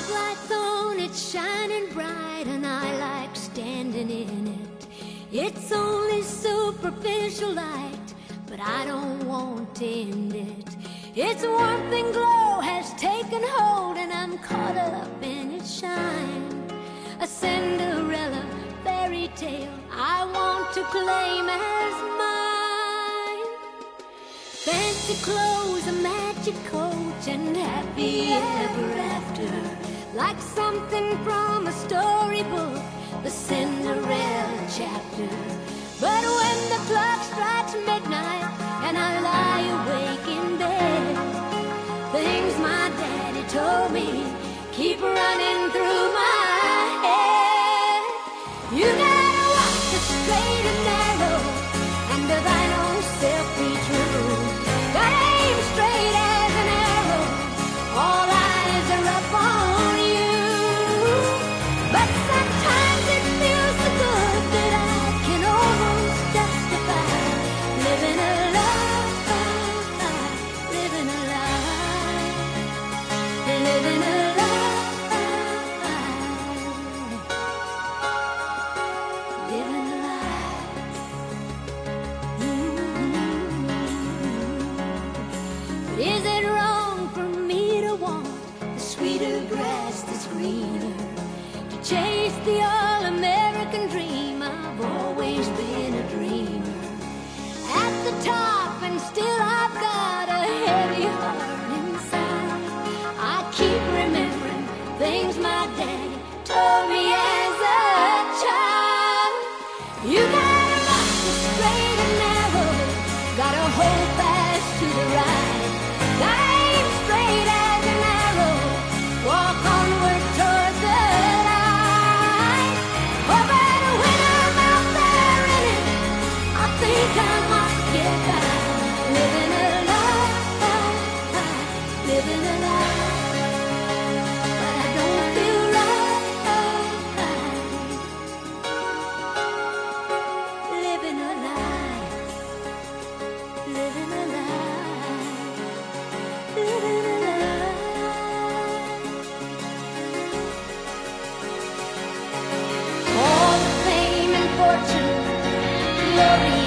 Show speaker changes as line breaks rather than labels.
spotlight's on, it's shining bright, and I like standing in it. It's only superficial light, but I don't want to end it. Its warmth and glow has taken hold, and I'm caught up in its shine. A Cinderella fairy tale I want to claim as mine. Fancy clothes, a magic coach, and happy ever after, like something from a storybook, the Cinderella chapter. But when the clock strikes midnight and I lie awake in bed, things my daddy told me keep running through my head. You gotta walk the straight and narrow, and to thine own self be true. Gotta aim straight as an arrow, all eyes are up on you. But sometimes it feels so good that I can almost justify living a life, living a life, living a life. Is it wrong for me to want the sweeter grass that's greener, to chase the all-American dream? I've always been a dreamer. At the top, and still I've got a heavy heart inside. I keep remembering things my daddy told me as a child. You gotta walk the straight and narrow, gotta hold fast to the right. Gotta aim straight as an arrow, walk onward toward the light. Oh, but when I'm out there in it, I think I might get by. Living a life, living a life, but I don't feel right. Living a life, living a life. All the fame and fortune, glory